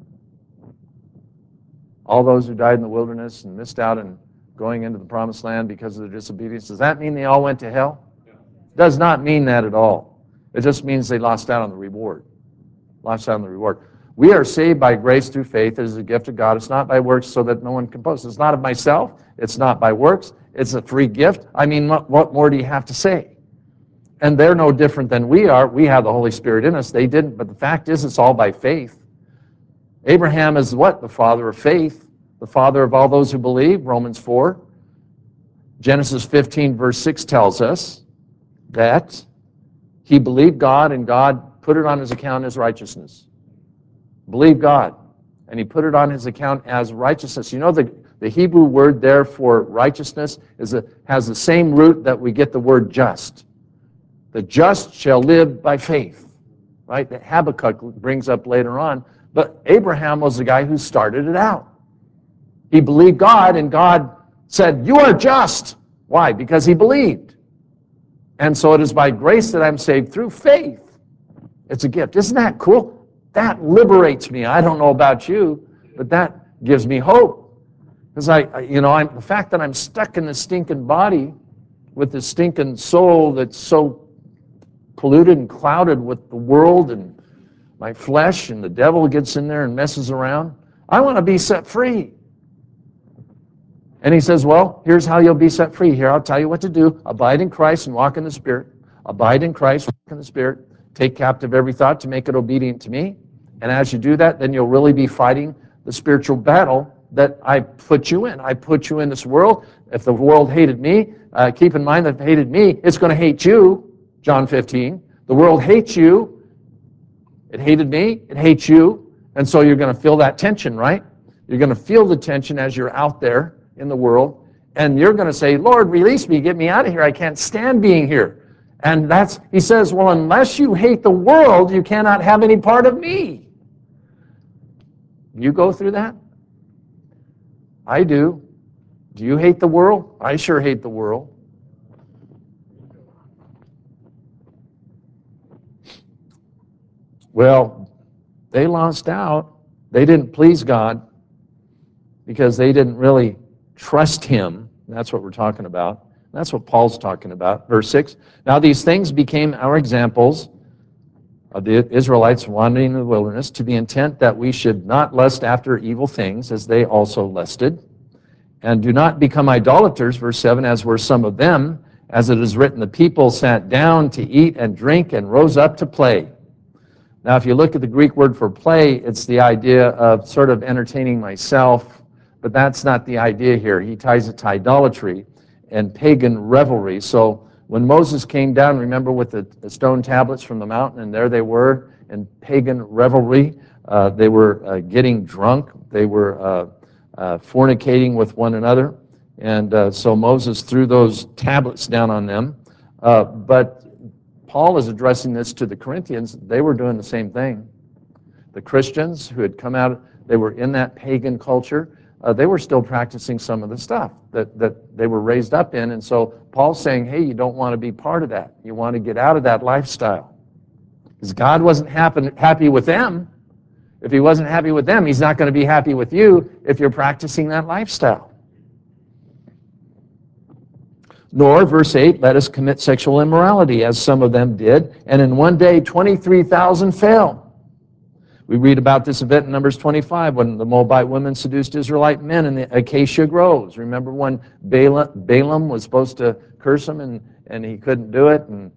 All those who died in the wilderness and missed out on going into the promised land because of their disobedience, does that mean they all went to hell? Does not mean that at all. It just means they lost out on the reward. Lost out on the reward. We are saved by grace through faith. It is a gift of God. It's not by works so that no one can boast. It's not of myself. It's not by works. It's a free gift. I mean, what more do you have to say? And they're no different than we are. We have the Holy Spirit in us. They didn't. But the fact is, it's all by faith. Abraham is what? The father of faith. The father of all those who believe, Romans 4. Genesis 15, verse 6 tells us that he believed God and God put it on his account as righteousness. Believe God, and he put it on his account as righteousness. You know, the Hebrew word there for righteousness has the same root that we get the word just. The just shall live by faith, right? That Habakkuk brings up later on. But Abraham was the guy who started it out. He believed God, and God said, you are just. Why? Because he believed. And so it is by grace that I'm saved through faith. It's a gift. Isn't that cool? That liberates me. I don't know about you, but that gives me hope. Because the fact that I'm stuck in this stinking body with this stinking soul that's so polluted and clouded with the world and my flesh, and the devil gets in there and messes around. I want to be set free. And he says, well, here's how you'll be set free. Here, I'll tell you what to do. Abide in Christ and walk in the Spirit. Abide in Christ, walk in the Spirit. Take captive every thought to make it obedient to me. And as you do that, then you'll really be fighting the spiritual battle that I put you in. I put you in this world. If the world hated me, keep in mind that if it hated me, it's going to hate you. John 15. The world hates you. It hated me. It hates you. And so you're going to feel that tension, right? You're going to feel the tension as you're out there in the world. And you're going to say, Lord, release me. Get me out of here. I can't stand being here. And he says, well, unless you hate the world, you cannot have any part of me. You go through that? I do. Do you hate the world? I sure hate the world. Well, they lost out. They didn't please God because they didn't really trust him. That's what we're talking about. That's what Paul's talking about. Verse 6, now these things became our examples of the Israelites wandering in the wilderness, to the intent that we should not lust after evil things as they also lusted. And do not become idolaters, verse 7, as were some of them, as it is written, the people sat down to eat and drink and rose up to play. Now, if you look at the Greek word for play, it's the idea of sort of entertaining myself, but that's not the idea here. He ties it to idolatry and pagan revelry. So when Moses came down, remember, with the stone tablets from the mountain, and there they were in pagan revelry. They were getting drunk. They were fornicating with one another. And so Moses threw those tablets down on them. But Paul is addressing this to the Corinthians. They were doing the same thing. The Christians who had come out, they were in that pagan culture. They were still practicing some of the stuff that they were raised up in. And so Paul's saying, hey, you don't want to be part of that. You want to get out of that lifestyle. Because God wasn't happy with them. If he wasn't happy with them, he's not going to be happy with you if you're practicing that lifestyle. Nor, verse 8, let us commit sexual immorality, as some of them did, and in one day 23,000 fell. We read about this event in Numbers 25 when the Moabite women seduced Israelite men in the acacia groves. Remember when Balaam was supposed to curse him and he couldn't do it, and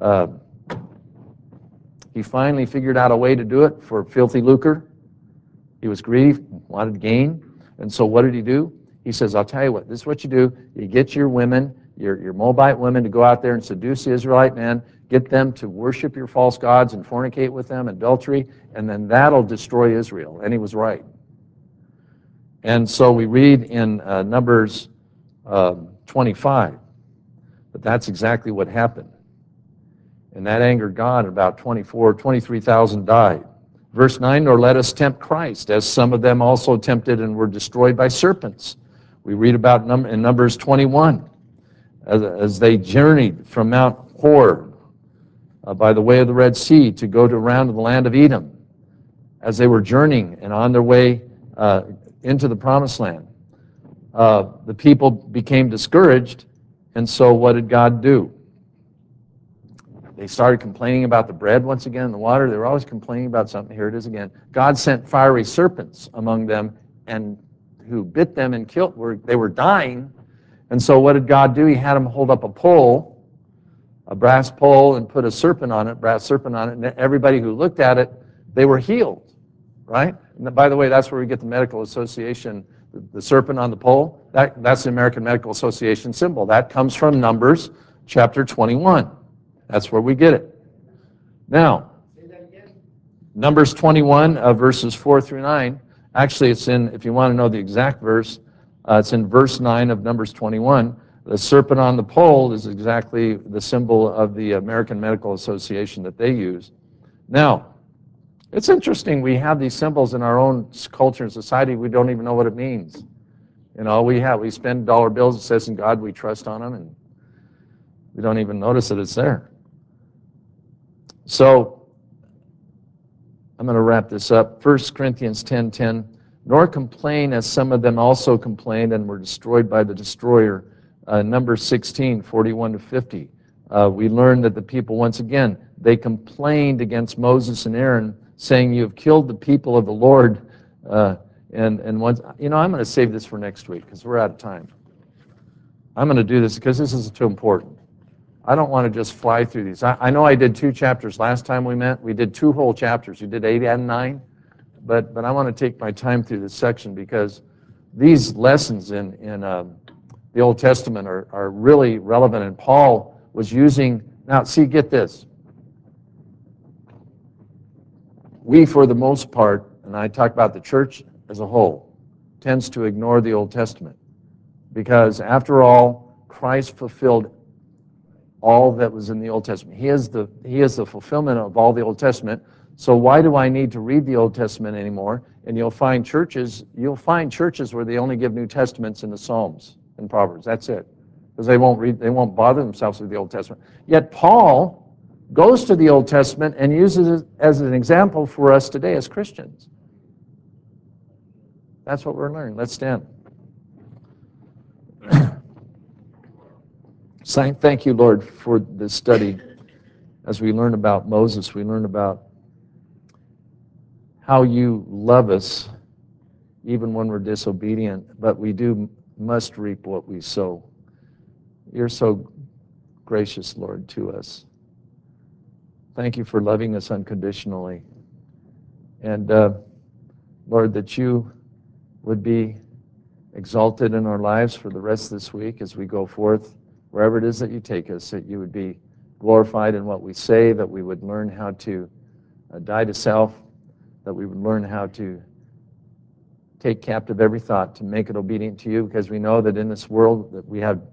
he finally figured out a way to do it for filthy lucre. He was greedy, wanted gain, and so what did he do? He says, I'll tell you what, this is what you do. You get your women, your Moabite women, to go out there and seduce the Israelite men, get them to worship your false gods and fornicate with them, adultery, and then that'll destroy Israel. And he was right. And so we read in Numbers 25 that that's exactly what happened. And that angered God, and about 23,000 died. Verse 9, nor let us tempt Christ, as some of them also tempted and were destroyed by serpents. We read about in Numbers 21, as they journeyed from Mount Hor by the way of the Red Sea to go around to the land of Edom. As they were journeying and on their way into the Promised Land, the people became discouraged, and so what did God do? They started complaining about the bread once again and the water. They were always complaining about something. Here it is again. God sent fiery serpents among them, and who bit them and killed. They were dying. And so what did God do? He had them hold up a pole, a brass pole, and put a serpent on it, brass serpent on it, and everybody who looked at it, they were healed, right? And by the way, that's where we get the medical association, the serpent on the pole. That's the American Medical Association symbol. That comes from Numbers chapter 21. That's where we get it. Now, Numbers 21, verses 4 through 9. Actually, it's in, if you want to know the exact verse, it's in verse 9 of Numbers 21. The serpent on the pole is exactly the symbol of the American Medical Association that they use. Now, it's interesting. We have these symbols in our own culture and society. We don't even know what it means. You know, we spend dollar bills. It says in God we trust on them, and we don't even notice that it's there. So I'm going to wrap this up. 1 Corinthians 10:10, nor complain as some of them also complained and were destroyed by the destroyer. Numbers 16, 41 to 50. We learned that the people, once again, they complained against Moses and Aaron, saying, you have killed the people of the Lord. And once, you know, I'm going to save this for next week because we're out of time. I'm going to do this because this is too important. I don't want to just fly through these. I know I did 2 chapters last time we met. We did 2 whole chapters. We did 8 and 9. But I want to take my time through this section because these lessons in the Old Testament are really relevant. And Paul was using, now see, get this. We, for the most part, and I talk about the church as a whole, tends to ignore the Old Testament. Because after all, Christ fulfilled all that was in the Old Testament. He is the fulfillment of all the Old Testament. So why do I need to read the Old Testament anymore? And you'll find churches where they only give New Testaments in the Psalms and Proverbs. That's it. Because they won't bother themselves with the Old Testament. Yet Paul goes to the Old Testament and uses it as an example for us today as Christians. That's what we're learning. Let's stand. Thank you, Lord, for this study. As we learn about Moses, we learn about how you love us even when we're disobedient, but we must reap what we sow. You're so gracious, Lord, to us. Thank you for loving us unconditionally. And Lord, that you would be exalted in our lives for the rest of this week as we go forth, wherever it is that you take us, that you would be glorified in what we say, that we would learn how to die to self, that we would learn how to take captive every thought to make it obedient to you, because we know that in this world that we have,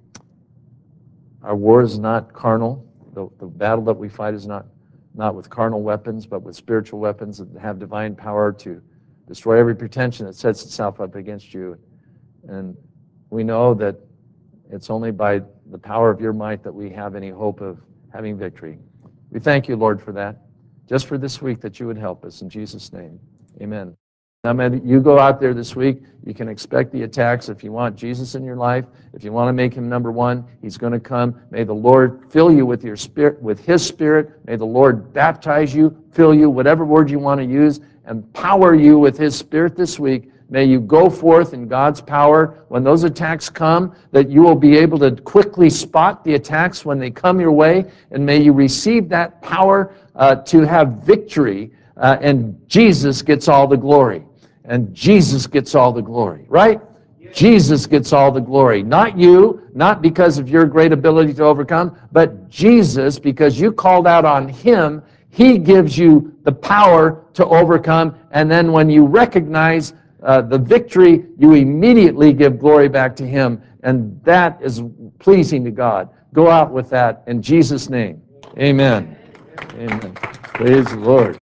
our war is not carnal. The battle that we fight is not with carnal weapons, but with spiritual weapons that have divine power to destroy every pretension that sets itself up against you. And we know that it's only by the power of your might that we have any hope of having victory. We thank you, Lord, for that. Just for this week, that you would help us. In Jesus' name, amen. Now, man, you go out there this week, you can expect the attacks. If you want Jesus in your life, if you want to make him number one, he's going to come. May the Lord fill you with your spirit, with his spirit. May the Lord baptize you, fill you, whatever word you want to use, empower you with his spirit this week. May you go forth in God's power. When those attacks come, that you will be able to quickly spot the attacks when they come your way, and may you receive that power to have victory, and Jesus gets all the glory. And Jesus gets all the glory, right? Jesus gets all the glory. Not you, not because of your great ability to overcome, but Jesus, because you called out on him, he gives you the power to overcome, and then when you recognize the victory, you immediately give glory back to him, and that is pleasing to God. Go out with that in Jesus' name. Amen. Amen. Praise the Lord.